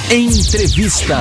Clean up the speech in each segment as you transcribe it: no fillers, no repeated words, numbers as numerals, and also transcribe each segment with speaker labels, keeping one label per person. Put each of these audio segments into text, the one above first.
Speaker 1: Entrevista.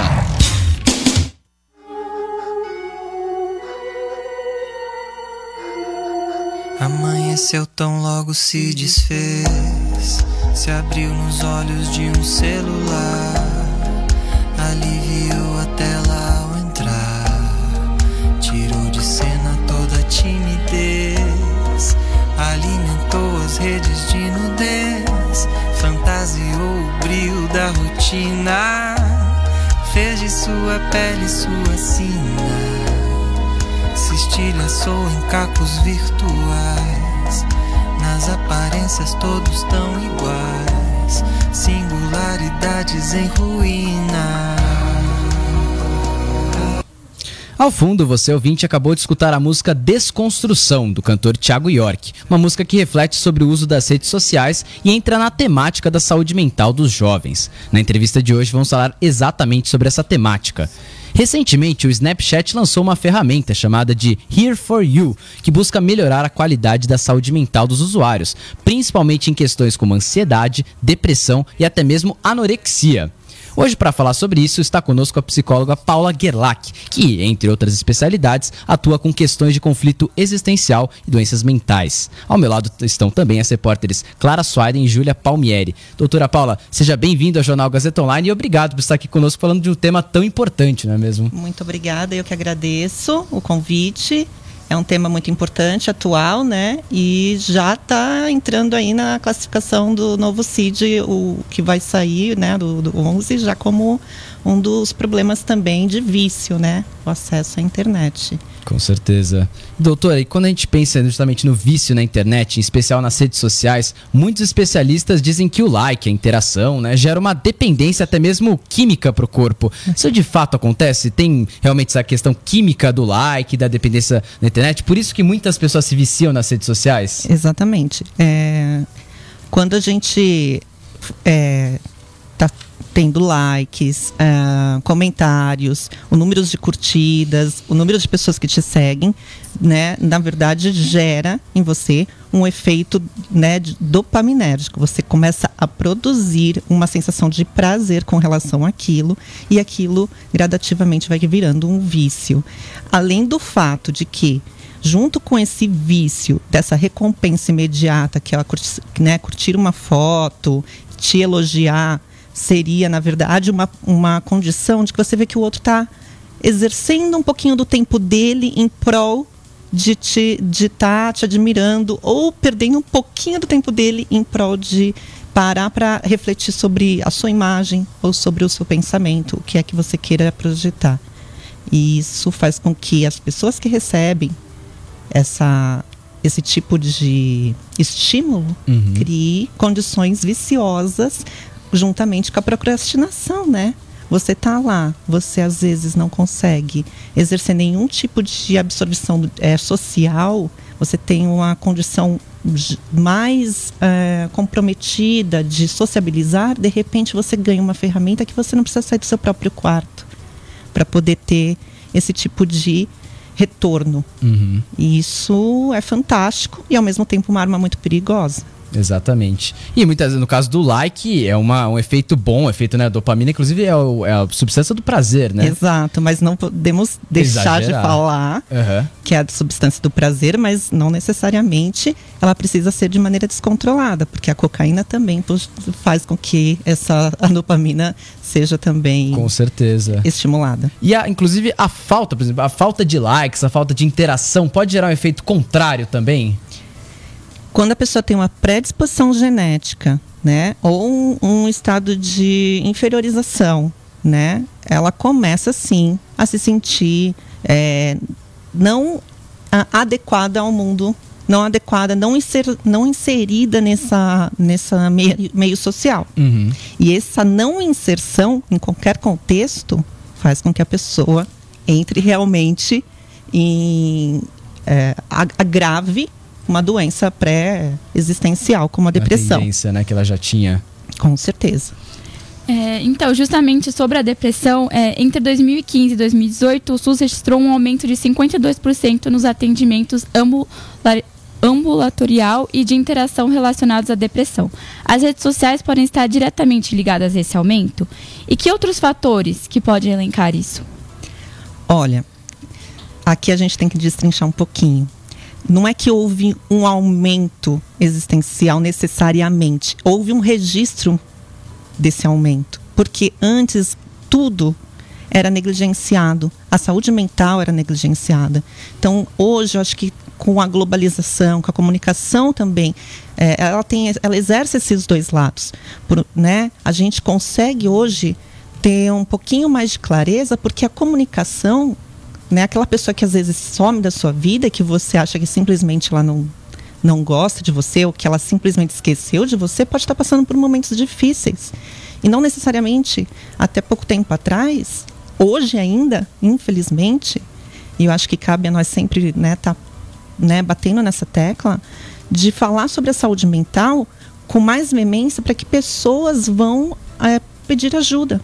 Speaker 2: Amanheceu tão logo se desfez, se abriu nos olhos de um celular, aliviou a tela ao entrar, tirou de cena toda a timidez, alimentou as redes de nudez, fantasiou o brilho da rotina, fez de sua pele sua sina, se estilhaçou em cacos virtuais, nas aparências todos tão iguais, singularidades em ruína.
Speaker 3: Ao fundo, você ouvinte acabou de escutar a música Desconstrução, do cantor Thiago York, uma música que reflete sobre o uso das redes sociais e entra na temática da saúde mental dos jovens. Na entrevista de hoje vamos falar exatamente sobre essa temática. Recentemente, o Snapchat lançou uma ferramenta chamada de Here For You, que busca melhorar a qualidade da saúde mental dos usuários, principalmente em questões como ansiedade, depressão e até mesmo anorexia. Hoje, para falar sobre isso, está conosco a psicóloga Paula Gerlach, que, entre outras especialidades, atua com questões de conflito existencial e doenças mentais. Ao meu lado estão também as repórteres Clara Swiden e Júlia Palmieri. Doutora Paula, seja bem-vinda ao Jornal Gazeta Online e obrigado por estar aqui conosco falando de um tema tão importante, não é mesmo?
Speaker 4: Muito obrigada, eu que agradeço o convite. É um tema muito importante, atual, né? E já está entrando aí na classificação do novo CID, o que vai sair, né, do 11, já como um dos problemas também de vício, né? O acesso à internet.
Speaker 3: Com certeza. Doutora, e quando a gente pensa justamente no vício na internet, em especial nas redes sociais, muitos especialistas dizem que o like, a interação, né, gera uma dependência até mesmo química para o corpo. Isso de fato acontece? Tem realmente essa questão química do like, da dependência na internet? Por isso que muitas pessoas se viciam nas redes sociais?
Speaker 4: Exatamente. Quando a gente está tendo likes, comentários, o número de curtidas, o número de pessoas que te seguem, né, na verdade gera em você um efeito, né, dopaminérgico. Você começa a produzir uma sensação de prazer com relação àquilo e aquilo gradativamente vai virando um vício. Além do fato de que, junto com esse vício dessa recompensa imediata, que ela, né, curtir uma foto, te elogiar, seria, na verdade, uma condição de que você vê que o outro está exercendo um pouquinho do tempo dele em prol de estar te admirando, ou perdendo um pouquinho do tempo dele em prol de parar para refletir sobre a sua imagem ou sobre o seu pensamento, o que é que você queira projetar. E isso faz com que as pessoas que recebem esse tipo de estímulo crie condições viciosas juntamente com a procrastinação, né? Você tá lá, você às vezes não consegue exercer nenhum tipo de absorção social, você tem uma condição mais comprometida de sociabilizar, de repente você ganha uma ferramenta que você não precisa sair do seu próprio quarto para poder ter esse tipo de retorno. E isso é fantástico e ao mesmo tempo uma arma muito perigosa.
Speaker 3: Exatamente. E muitas vezes, no caso do like, é um efeito bom, efeito, né, dopamina, inclusive é a substância do prazer, né?
Speaker 4: Exato, mas não podemos deixar de falar que é a substância do prazer, mas não necessariamente ela precisa ser de maneira descontrolada, porque a cocaína também faz com que a dopamina seja também, com certeza, estimulada.
Speaker 3: E inclusive a falta, por exemplo, a falta de likes, a falta de interação pode gerar um efeito contrário também?
Speaker 4: Quando a pessoa tem uma predisposição genética, né, ou um estado de inferiorização, né, ela começa sim a se sentir não adequada ao mundo, não adequada, não inserida nessa meio social. E essa não inserção em qualquer contexto faz com que a pessoa entre realmente em agrave uma doença pré-existencial, como a depressão.
Speaker 3: A tendência, né, que ela já tinha.
Speaker 4: Com certeza.
Speaker 5: Então, justamente sobre a depressão, entre 2015 e 2018, o SUS registrou um aumento de 52% nos atendimentos ambulatorial e de interação relacionados à depressão. As redes sociais podem estar diretamente ligadas a esse aumento? E que outros fatores que podem elencar isso?
Speaker 4: Olha, aqui a gente tem que destrinchar um pouquinho. Não é que houve um aumento existencial necessariamente. Houve um registro desse aumento. Porque antes tudo era negligenciado. A saúde mental era negligenciada. Então, hoje, eu acho que com a globalização, com a comunicação também, ela exerce esses dois lados. Né? A gente consegue hoje ter um pouquinho mais de clareza, porque a comunicação, né, aquela pessoa que às vezes some da sua vida, que você acha que simplesmente ela não gosta de você, ou que ela simplesmente esqueceu de você, pode estar passando por momentos difíceis. E não necessariamente, até pouco tempo atrás, hoje ainda, infelizmente, e eu acho que cabe a nós sempre batendo nessa tecla, de falar sobre a saúde mental com mais veemência para que pessoas vão pedir ajuda.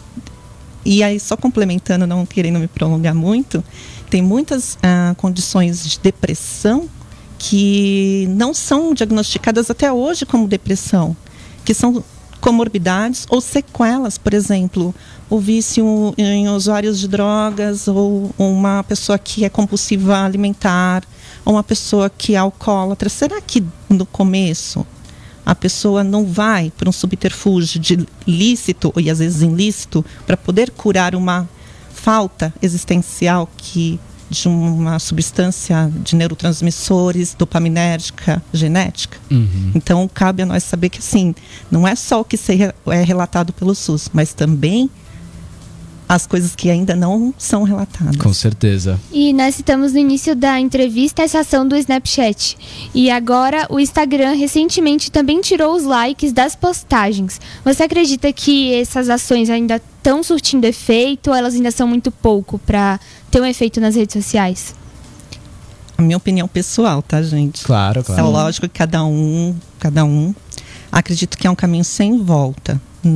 Speaker 4: E aí, só complementando, não querendo me prolongar muito, tem muitas condições de depressão que não são diagnosticadas até hoje como depressão, que são comorbidades ou sequelas, por exemplo, o vício em usuários de drogas, ou uma pessoa que é compulsiva alimentar, ou uma pessoa que é alcoólatra. Será que no começo a pessoa não vai para um subterfúgio de lícito e às vezes ilícito para poder curar uma falta existencial de uma substância de neurotransmissores, dopaminérgica, genética?
Speaker 3: Uhum.
Speaker 4: Então, cabe a nós saber que, assim, não é só o que é relatado pelo SUS, mas também as coisas que ainda não são relatadas.
Speaker 3: Com certeza.
Speaker 1: E nós citamos no início da entrevista essa ação do Snapchat. E agora o Instagram recentemente também tirou os likes das postagens. Você acredita que essas ações ainda estão surtindo efeito, ou elas ainda são muito pouco para ter um efeito nas redes sociais?
Speaker 4: A minha opinião pessoal, tá, gente?
Speaker 3: Claro, claro.
Speaker 4: É lógico que cada um. Acredito que é um caminho sem volta.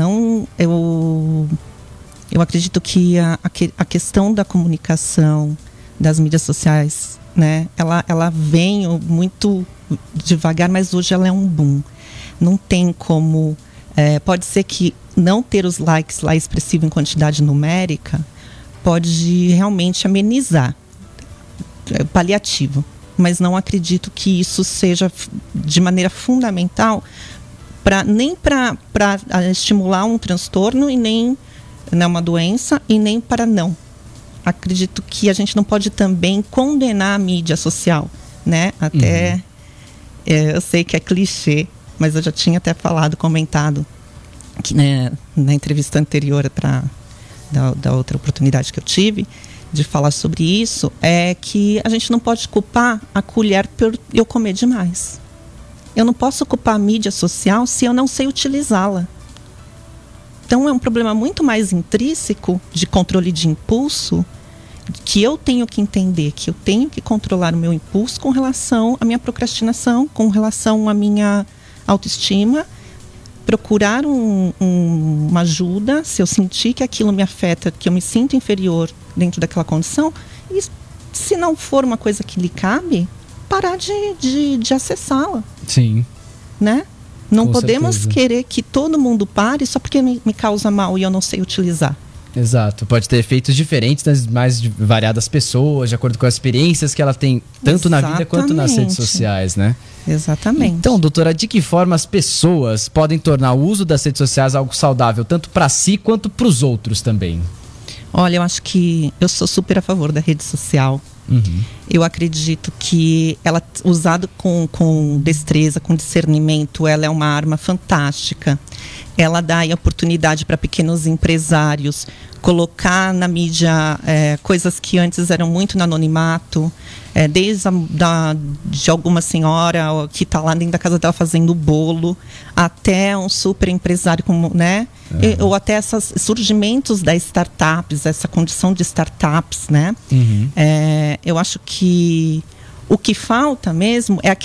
Speaker 4: Eu acredito que a questão da comunicação, das mídias sociais, né, ela vem muito devagar, mas hoje ela é um boom. Não tem como... pode ser que não ter os likes lá expressivo em quantidade numérica pode realmente amenizar, paliativo. Mas não acredito que isso seja de maneira fundamental nem para estimular um transtorno e nem uma doença, e nem para não. Acredito que a gente não pode também condenar a mídia social, né? Até, eu sei que é clichê, mas eu já tinha até comentado, que, né, na entrevista anterior da outra oportunidade que eu tive, de falar sobre isso, é que a gente não pode culpar a colher por eu comer demais. Eu não posso culpar a mídia social se eu não sei utilizá-la. Então, é um problema muito mais intrínseco de controle de impulso, que eu tenho que entender, que eu tenho que controlar o meu impulso com relação à minha procrastinação, com relação à minha autoestima, procurar uma ajuda, se eu sentir que aquilo me afeta, que eu me sinto inferior dentro daquela condição, e se não for uma coisa que lhe cabe, parar de acessá-la.
Speaker 3: Sim.
Speaker 4: Né? Não
Speaker 3: Com
Speaker 4: podemos
Speaker 3: certeza.
Speaker 4: querer que todo mundo pare só porque me causa mal e eu não sei utilizar.
Speaker 3: Exato, pode ter efeitos diferentes das mais variadas pessoas, de acordo com as experiências que ela tem, tanto na vida quanto nas redes sociais, né?
Speaker 4: Exatamente.
Speaker 3: Então, doutora, de que forma as pessoas podem tornar o uso das redes sociais algo saudável, tanto para si quanto para os outros também?
Speaker 4: Olha, eu acho que eu sou super a favor da rede social.
Speaker 3: Uhum.
Speaker 4: Eu acredito que ela, usada com destreza, com discernimento, ela é uma arma fantástica. Ela dá aí oportunidade para pequenos empresários colocar na mídia coisas que antes eram muito no anonimato, desde de alguma senhora que está lá dentro da casa dela fazendo bolo, até um super empresário, como, né? Ou até esses surgimentos das startups, essa condição de startups, né?
Speaker 3: Uhum.
Speaker 4: Eu acho que o que falta mesmo é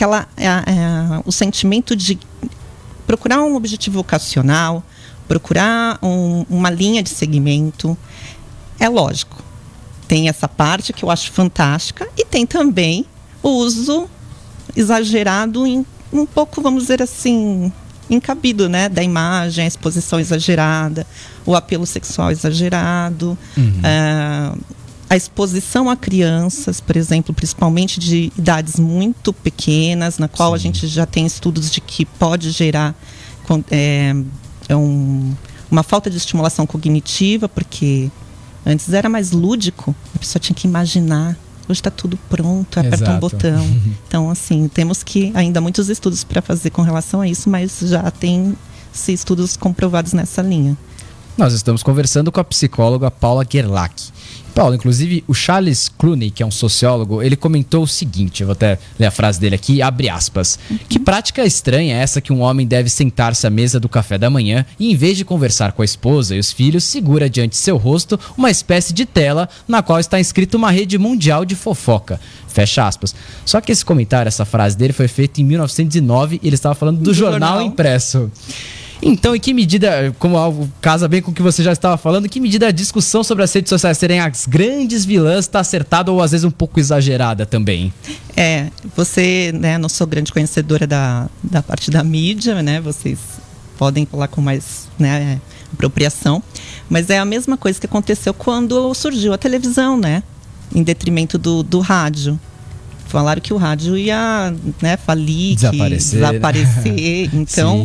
Speaker 4: o sentimento de procurar um objetivo vocacional, procurar uma linha de segmento. É lógico, tem essa parte que eu acho fantástica, e tem também o uso exagerado em um pouco, vamos dizer assim, encabido, né? Da imagem, a exposição exagerada, o apelo sexual exagerado, a exposição a crianças, por exemplo, principalmente de idades muito pequenas, na qual a gente já tem estudos de que pode gerar uma falta de estimulação cognitiva, porque antes era mais lúdico, a pessoa tinha que imaginar. Hoje está tudo pronto, aperta um botão. Então, assim, temos ainda muitos estudos para fazer com relação a isso, mas já tem estudos comprovados nessa linha.
Speaker 3: Nós estamos conversando com a psicóloga Paula Gerlach. Paula, inclusive, o Charles Clooney, que é um sociólogo, ele comentou o seguinte, eu vou até ler a frase dele aqui, abre aspas. Que prática estranha é essa que um homem deve sentar-se à mesa do café da manhã e, em vez de conversar com a esposa e os filhos, segura diante de seu rosto uma espécie de tela na qual está inscrita uma rede mundial de fofoca. Fecha aspas. Só que esse comentário, essa frase dele foi feita em 1909 e ele estava falando do jornal impresso. Então, em que medida, como algo casa bem com o que você já estava falando, em que medida a discussão sobre as redes sociais serem as grandes vilãs está acertada ou às vezes um pouco exagerada também?
Speaker 4: Você, né, não sou grande conhecedora da parte da mídia, né, vocês podem falar com mais, né, apropriação, mas é a mesma coisa que aconteceu quando surgiu a televisão, né, em detrimento do rádio. Falaram que o rádio ia, né, falir, desaparecer. Então,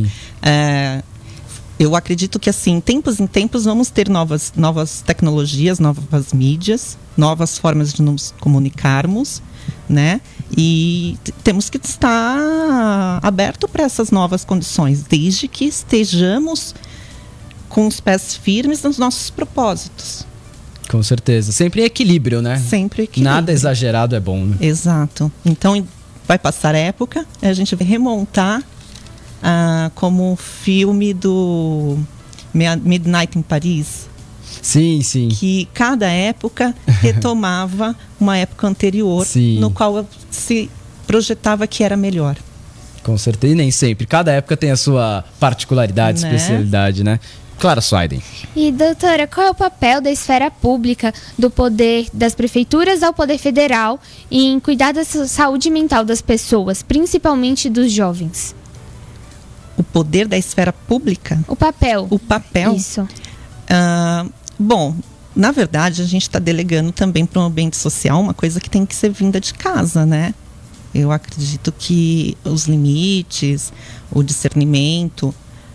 Speaker 4: eu acredito que, assim, tempos em tempos vamos ter novas tecnologias, novas mídias, novas formas de nos comunicarmos, né? E temos que estar aberto para essas novas condições, desde que estejamos com os pés firmes nos nossos propósitos.
Speaker 3: Com certeza. Sempre em equilíbrio, né?
Speaker 4: Sempre equilíbrio.
Speaker 3: Nada exagerado é bom, né?
Speaker 4: Exato. Então, vai passar época, a gente vai remontar como um filme do Midnight em Paris.
Speaker 3: Sim, sim.
Speaker 4: Que cada época retomava uma época anterior,
Speaker 3: sim,
Speaker 4: no qual se projetava que era melhor.
Speaker 3: Com certeza. E nem sempre. Cada época tem a sua particularidade, né? Especialidade, né? Clara Suaiden.
Speaker 1: E, doutora, qual é o papel da esfera pública, do poder das prefeituras ao poder federal, em cuidar da saúde mental das pessoas, principalmente dos jovens?
Speaker 4: O poder da esfera pública?
Speaker 1: O papel.
Speaker 4: O papel?
Speaker 1: Isso.
Speaker 4: Bom, na verdade, a gente está delegando também para o ambiente social uma coisa que tem que ser vinda de casa, né? Eu acredito que os limites, o discernimento,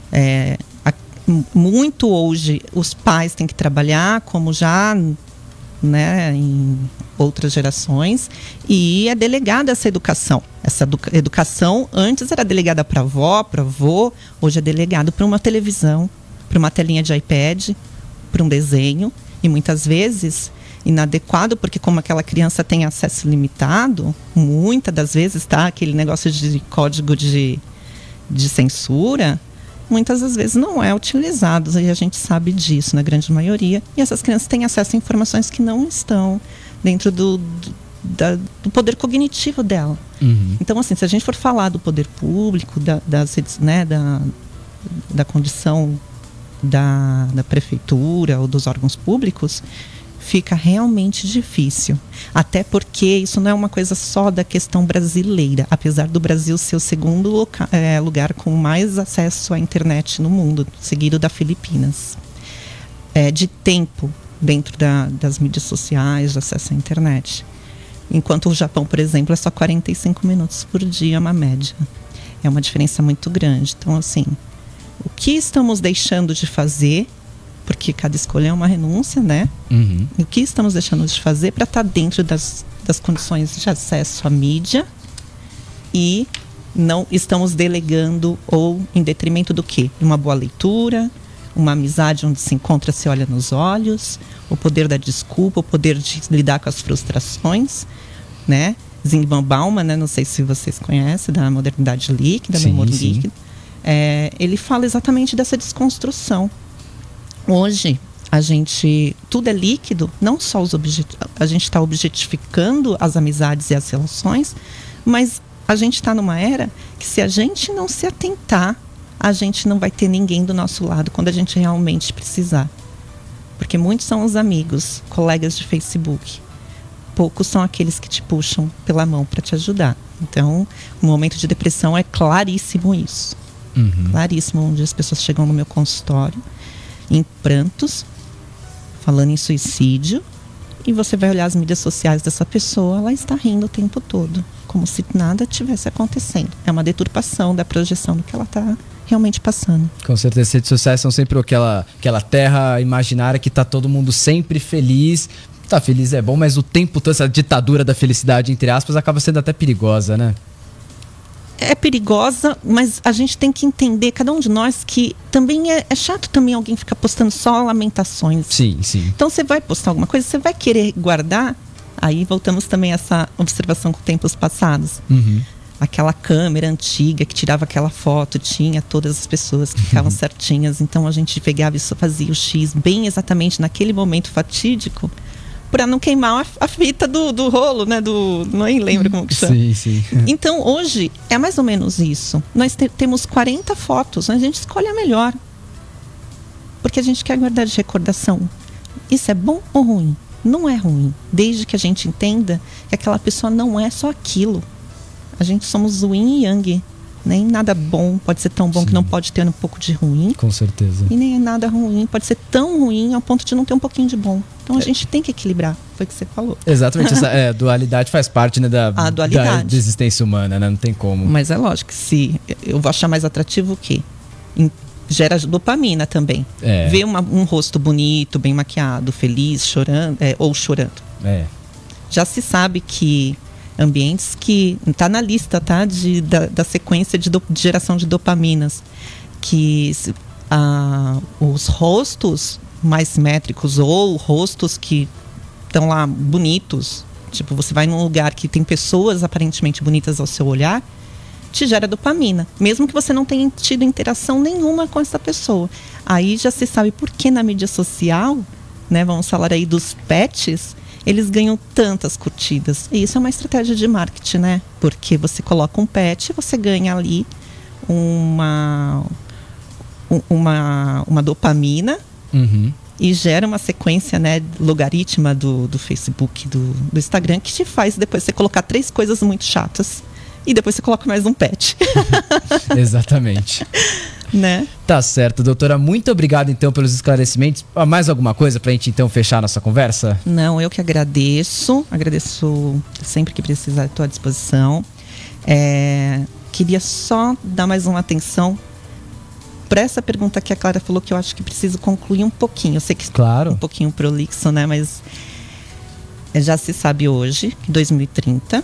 Speaker 4: muito hoje os pais têm que trabalhar, como já, né, em outras gerações, e é delegada essa educação. Essa educação antes era delegada para avó, para avô, hoje é delegado para uma televisão, para uma telinha de iPad, para um desenho, e muitas vezes inadequado, porque como aquela criança tem acesso limitado, muitas das vezes, tá, aquele negócio de código de censura, muitas das vezes não é utilizado, e a gente sabe disso na grande maioria, e essas crianças têm acesso a informações que não estão dentro do poder cognitivo dela.
Speaker 3: Uhum.
Speaker 4: Então, assim, se a gente for falar do poder público, das redes, né, da condição da prefeitura ou dos órgãos públicos, fica realmente difícil. Até porque isso não é uma coisa só da questão brasileira, apesar do Brasil ser o segundo lugar com mais acesso à internet no mundo, seguido da Filipinas. De tempo dentro das mídias sociais, de acesso à internet. Enquanto o Japão, por exemplo, é só 45 minutos por dia, uma média. É uma diferença muito grande. Então, assim, o que estamos deixando de fazer, porque cada escolha é uma renúncia, né?
Speaker 3: Uhum.
Speaker 4: O que estamos deixando de fazer para estar dentro das condições de acesso à mídia e não estamos delegando ou em detrimento do quê? Uma boa leitura, uma amizade onde se encontra, se olha nos olhos, o poder da desculpa, o poder de lidar com as frustrações, né? Zygmunt Bauman, né? Não sei se vocês conhecem, da modernidade líquida, do humor líquido. Ele fala exatamente dessa desconstrução. Hoje, tudo é líquido, não só a gente está objetificando as amizades e as relações, mas a gente está numa era que, se a gente não se atentar, a gente não vai ter ninguém do nosso lado quando a gente realmente precisar. Porque muitos são os amigos, colegas de Facebook. Poucos são aqueles que te puxam pela mão para te ajudar. Então, o momento de depressão é claríssimo isso. Claríssimo, onde as pessoas chegam no meu consultório em prantos, falando em suicídio, e você vai olhar as mídias sociais dessa pessoa, ela está rindo o tempo todo, como se nada tivesse acontecendo. É uma deturpação da projeção do que ela está realmente passando.
Speaker 3: Com certeza, as redes sociais são sempre aquela terra imaginária que tá todo mundo sempre feliz. Tá feliz é bom, mas o tempo todo, essa ditadura da felicidade, entre aspas, acaba sendo até perigosa, né?
Speaker 4: É perigosa, mas a gente tem que entender, cada um de nós, que também é chato também alguém ficar postando só lamentações.
Speaker 3: Sim, sim.
Speaker 4: Então você vai postar alguma coisa, você vai querer guardar. Aí voltamos também a essa observação com tempos passados. Aquela câmera antiga que tirava aquela foto, tinha todas as pessoas que ficavam certinhas. Então a gente pegava e só fazia o X bem exatamente naquele momento fatídico, para não queimar a fita do rolo, né? Nem lembro como que chama.
Speaker 3: Sim, sim.
Speaker 4: Então hoje é mais ou menos isso. Nós temos 40 fotos, a gente escolhe a melhor, porque a gente quer guardar de recordação. Isso é bom ou ruim? Não é ruim, desde que a gente entenda que aquela pessoa não é só aquilo. A gente somos o yin e yang. Nem nada bom pode ser tão bom que não pode ter um pouco de ruim.
Speaker 3: Com certeza.
Speaker 4: E nem nada ruim pode ser tão ruim ao ponto de não ter um pouquinho de bom. Então a gente tem que equilibrar. Foi o que você falou.
Speaker 3: Exatamente. Essa dualidade faz parte, né, da existência humana, né? Não tem como.
Speaker 4: Mas é lógico que se eu vou achar mais atrativo o quê? Gera dopamina também. Ver um rosto bonito, bem maquiado, feliz, chorando, ou chorando. Já se sabe que ambientes que está na lista, tá, da sequência de geração de dopaminas, que os rostos mais simétricos ou rostos que estão lá bonitos, tipo, você vai num lugar que tem pessoas aparentemente bonitas ao seu olhar, te gera dopamina, mesmo que você não tenha tido interação nenhuma com essa pessoa. Aí já se sabe por que na mídia social, né, vamos falar aí dos pets, eles ganham tantas curtidas. E isso é uma estratégia de marketing, né? Porque você coloca um pet, você ganha ali uma dopamina e gera uma sequência, né, logarítmica do Facebook, do Instagram, que te faz depois você colocar 3 coisas muito chatas e depois você coloca mais um pet.
Speaker 3: Exatamente.
Speaker 4: Né?
Speaker 3: Tá certo, doutora. Muito obrigado, então, pelos esclarecimentos. Mais alguma coisa pra gente, então, fechar nossa conversa?
Speaker 4: Não, eu que agradeço. Agradeço sempre que precisar, estou à disposição. Queria só dar mais uma atenção para essa pergunta que a Clara falou, que eu acho que preciso concluir um pouquinho. Eu sei que
Speaker 3: claro,
Speaker 4: um pouquinho prolixo, né? Mas já se sabe hoje, que 2030...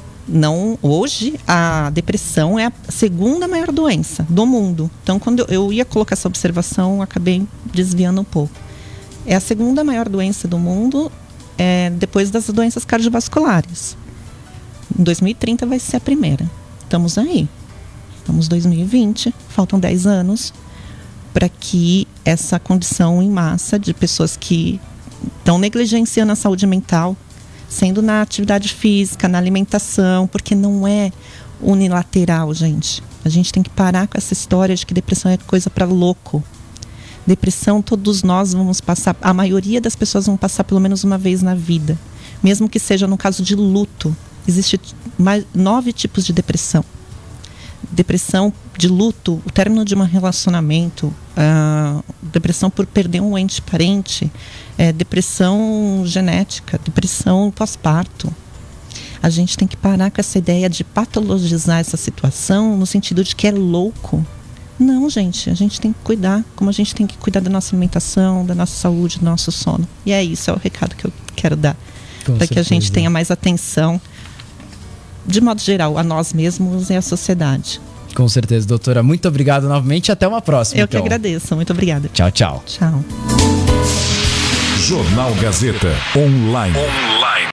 Speaker 4: hoje a depressão é a segunda maior doença do mundo. Então, quando eu ia colocar essa observação, eu acabei desviando um pouco. É a segunda maior doença do mundo, depois das doenças cardiovasculares. Em 2030 vai ser a primeira. Estamos aí. Estamos em 2020, faltam 10 anos para que essa condição em massa de pessoas que estão negligenciando a saúde mental, sendo na atividade física, na alimentação, porque não é unilateral, gente. A gente tem que parar com essa história de que depressão é coisa para louco. Depressão, todos nós vamos passar, a maioria das pessoas vão passar pelo menos uma vez na vida. Mesmo que seja no caso de luto. Existem 9 tipos de depressão. Depressão de luto, o término de um relacionamento, depressão por perder um ente parente, depressão genética, depressão pós-parto. A gente tem que parar com essa ideia de patologizar essa situação no sentido de que é louco. Não, gente, a gente tem que cuidar, como a gente tem que cuidar da nossa alimentação, da nossa saúde, do nosso sono. E é isso, é o recado que eu quero dar. Para que a gente tenha mais atenção, de modo geral, a nós mesmos e à sociedade.
Speaker 3: Com certeza, doutora. Muito obrigado novamente e até uma próxima.
Speaker 4: Eu que agradeço. Muito obrigada.
Speaker 3: Tchau, tchau.
Speaker 4: Tchau.
Speaker 6: Jornal Gazeta. Online.